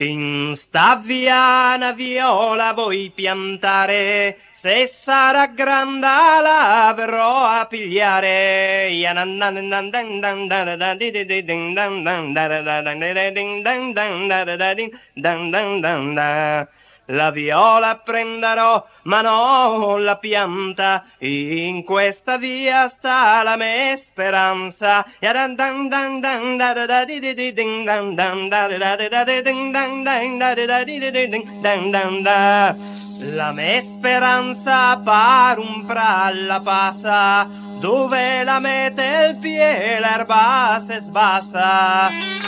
In sta via una viola vuoi piantare, se sarà grande la verrò a pigliare. La viola prenderò, ma non la pianta, in questa via sta la mia speranza. La mia speranza par un alla passa, dove la mette il piede l'erba se sbassa.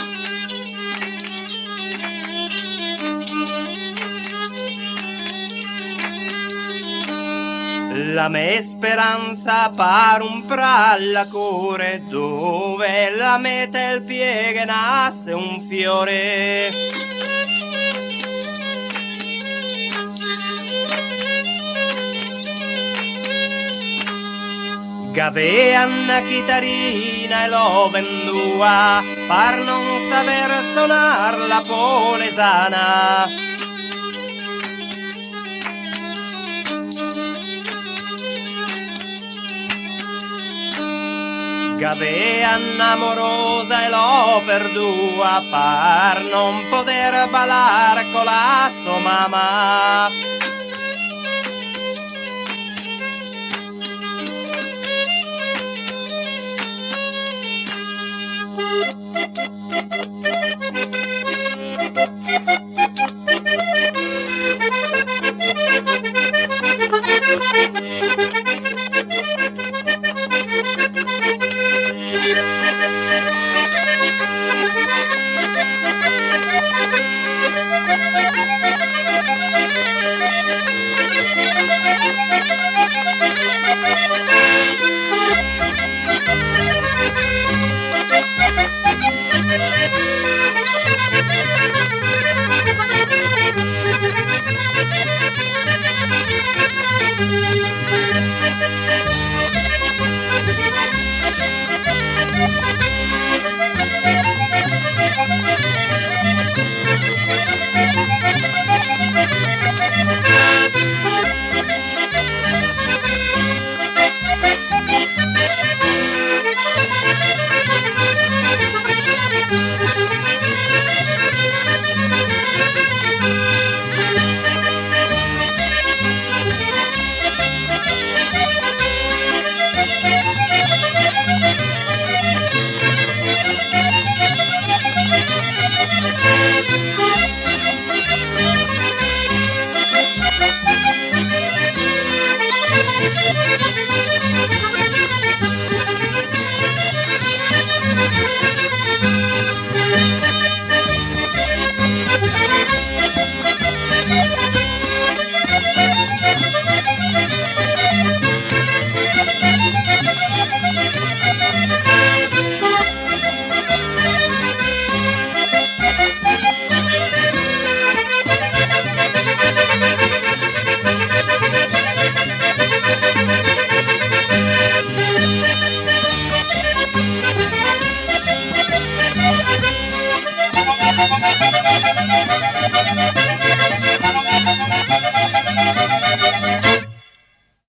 La mia speranza par un alla core, dove la mette il piede nasce un fiore. Gavea una chitarrina e l'ho vendua, par non saper sonar la polesana. Gavea amorosa e l'ho perdua, par non poter ballar con la sua mamma.